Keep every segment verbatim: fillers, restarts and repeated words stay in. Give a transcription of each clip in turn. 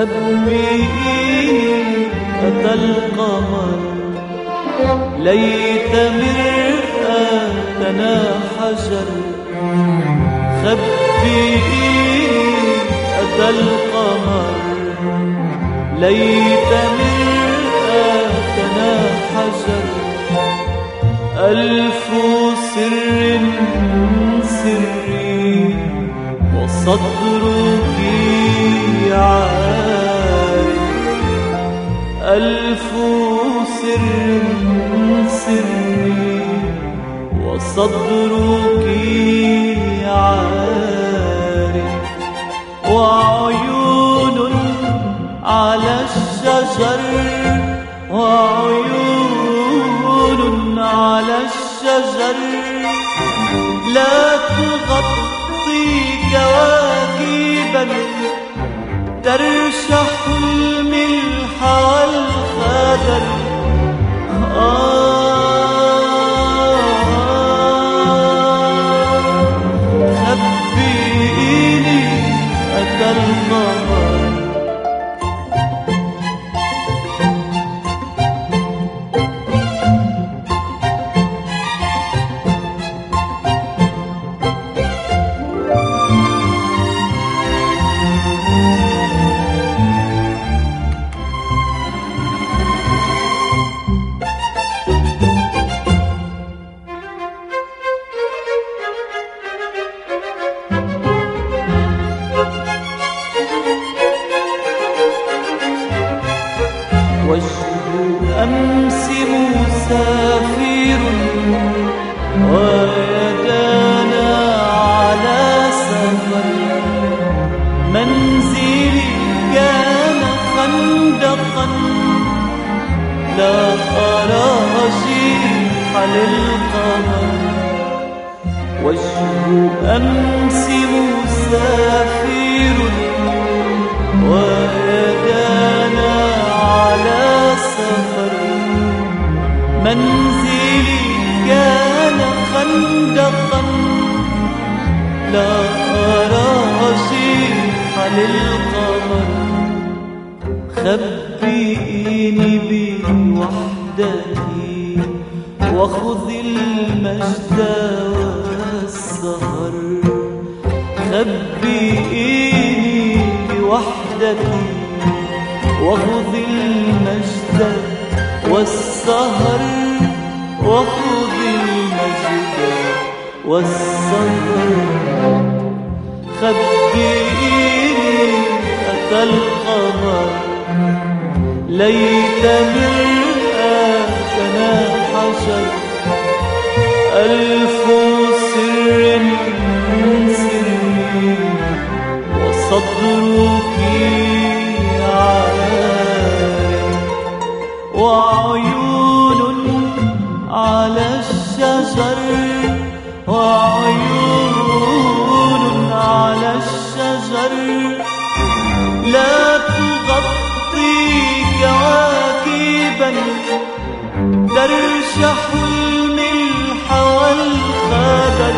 خبئيني أتى القمر ليت مرآتنا حجر. خبئيني أتى القمر ليت مرآتنا حجر. ألف سر سري وصدرك عاري. ألف سر سري وصدرك عاري. وعيون على الشجر وعيون على الشجر لا تغطي كواكبا ترشح الملح والخضر. آه خبئيني أتى القمر. وجه أمس مسافر ويدانا على سفر. منزلي كان خندقا لا أرى رجيح للقمر. وجه أمس مسافر ويدانا على سفر. منزلي كان خندقا لا أرى رجيح للقمر. خبئيني بوحدتي وخذ المجد والسهر. خبئيني بوحدتي وخذ المجد والسهر. وخذ المجد والسهر. خبئيني أتى القمر ليت مرآتنا حجر. ألف سر سري وصدرك عاري. وعيون على الشجر وعيون على الشجر لا تغطي كواكبا ترشح الملح والخضر.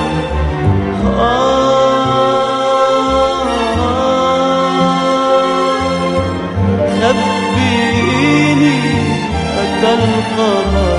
خبئيني أتى القمر